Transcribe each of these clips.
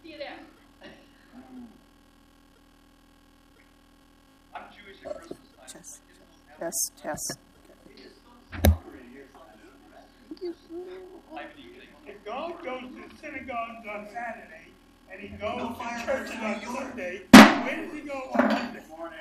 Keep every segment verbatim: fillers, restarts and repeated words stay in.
See you there. I'm Jewish at Christmas time. Chess. Chess. Chess. If God goes to the synagogues on Saturday and he goes no to churches on Sunday, where does he go on Monday? Good morning.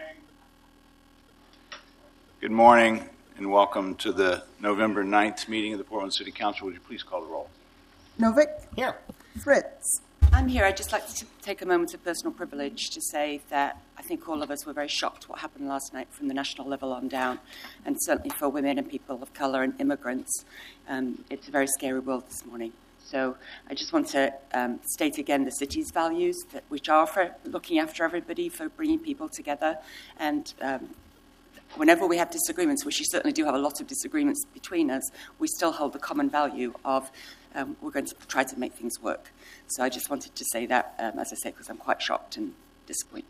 Good morning and welcome to the November ninth meeting of the Portland City Council. Would you please call the roll? Novick? Here. Fritz? I'm here. I'd just like to take a moment of personal privilege to say that I think all of us were very shocked what happened last night from the national level on down, and certainly for women and people of colour and immigrants. Um, it's a very scary world this morning. So I just want to um, state again the city's values, that, which are for looking after everybody, for bringing people together, and um, whenever we have disagreements, which we certainly do have a lot of disagreements between us, we still hold the common value of um, we're going to try to make things work. So I just wanted to say that, um, as I say, because I'm quite shocked and disappointed.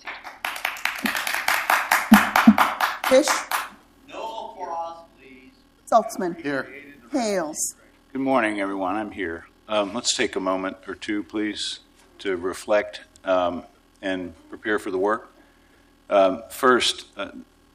Fish? No applause, please. Saltzman? Here. Hales? Good morning, everyone. I'm here. Um, let's take a moment or two, please, to reflect um, and prepare for the work. Um, first, uh,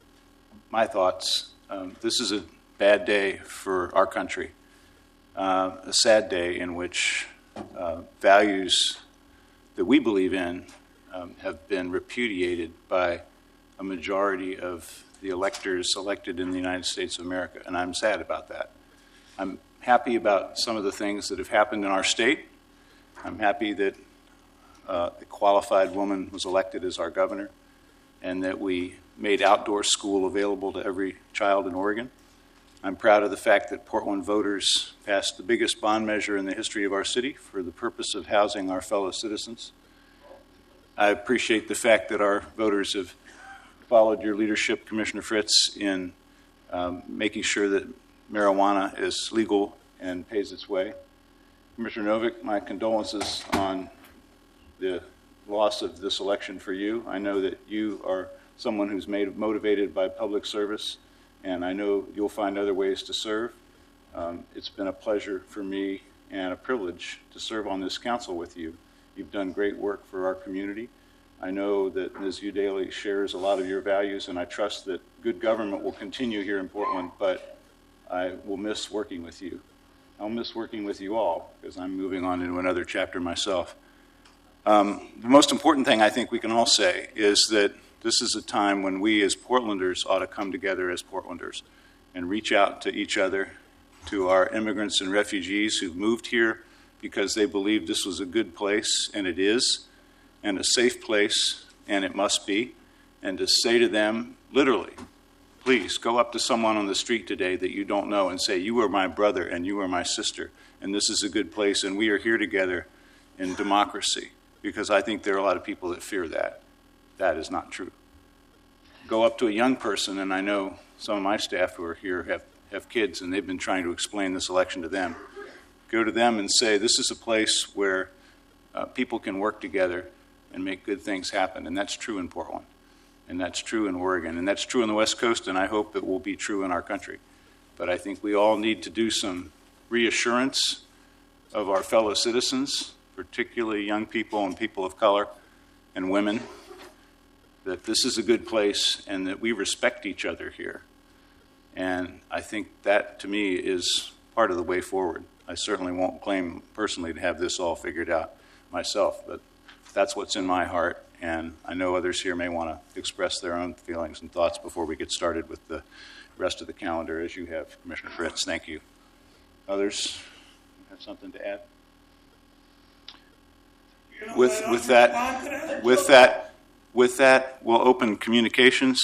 my thoughts. Um, this is a bad day for our country, uh, a sad day in which uh, values that we believe in um, have been repudiated by a majority of the electors elected in the United States of America, and I'm sad about that. I'm happy about some of the things that have happened in our state. I'm happy that uh, a qualified woman was elected as our governor, and that we made outdoor school available to every child in Oregon. I'm proud of the fact that Portland voters passed the biggest bond measure in the history of our city for the purpose of housing our fellow citizens. I appreciate the fact that our voters have followed your leadership, Commissioner Fritz, in um, making sure that marijuana is legal and pays its way. Commissioner Novick, my condolences on the loss of this election for you. I know that you are someone who's made motivated by public service, and I know you'll find other ways to serve. Um, it's been a pleasure for me and a privilege to serve on this council with you. You've done great work for our community. I know that Miz Udaley shares a lot of your values, and I trust that good government will continue here in Portland, but I will miss working with you. I'll miss working with you all because I'm moving on into another chapter myself. Um, the most important thing I think we can all say is that this is a time when we as Portlanders ought to come together as Portlanders and reach out to each other, to our immigrants and refugees who've moved here because they believe this was a good place, and it is, and a safe place, and it must be, and to say to them, literally, please go up to someone on the street today that you don't know and say, you are my brother and you are my sister, and this is a good place, and we are here together in democracy, because I think there are a lot of people that fear that. That is not true. Go up to a young person, and I know some of my staff who are here have, have kids, and they've been trying to explain this election to them. Go to them and say, this is a place where uh, people can work together and make good things happen, and that's true in Portland, and that's true in Oregon, and that's true on the West Coast, and I hope it will be true in our country. But I think we all need to do some reassurance of our fellow citizens, particularly young people and people of color and women, that this is a good place and that we respect each other here. And I think that, to me, is part of the way forward. I certainly won't claim personally to have this all figured out myself, but that's what's in my heart, and I know others here may want to express their own feelings and thoughts before we get started with the rest of the calendar, as you have, Commissioner Fritz. Thank you. Others have something to add? With with that, with that, with that, we'll open communications.